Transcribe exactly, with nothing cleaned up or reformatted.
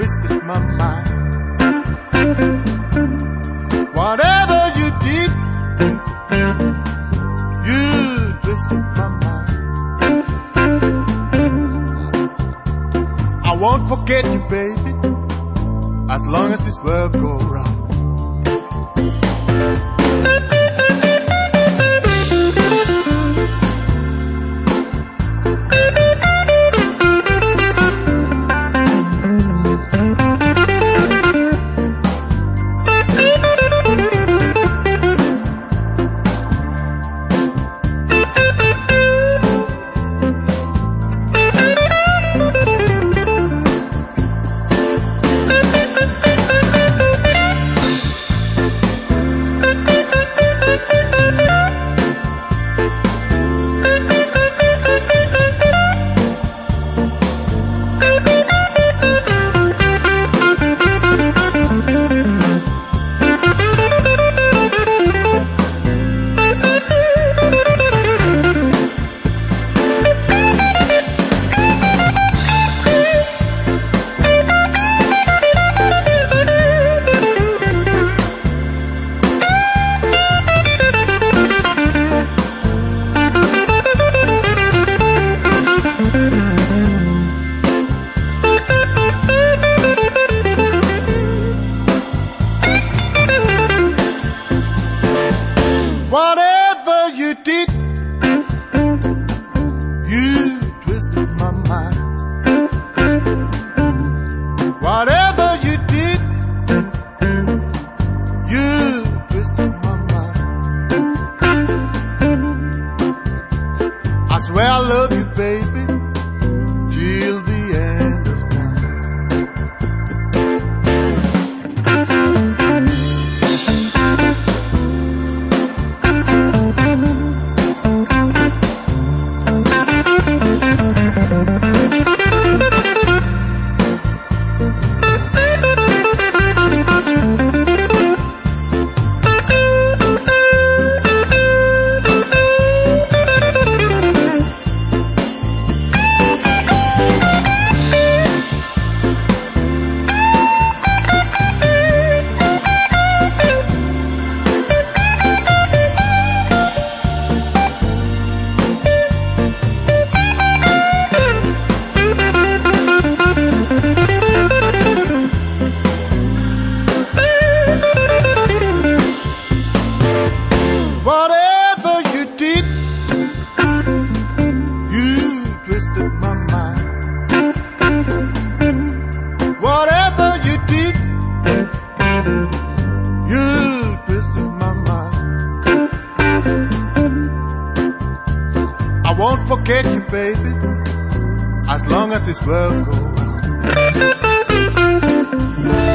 twisted my mind. Whatever you did, you twisted my mind. I won't forget you, baby, as long as this world goes round. Whatever you did, you twisted my mind. Whatever you did, you twisted my mind. I swear I love you, baby, till the end of time. Whatever you did, you twisted my mind. Whatever you did, you twisted my mind. I won't forget you, baby, as long as this world goes round.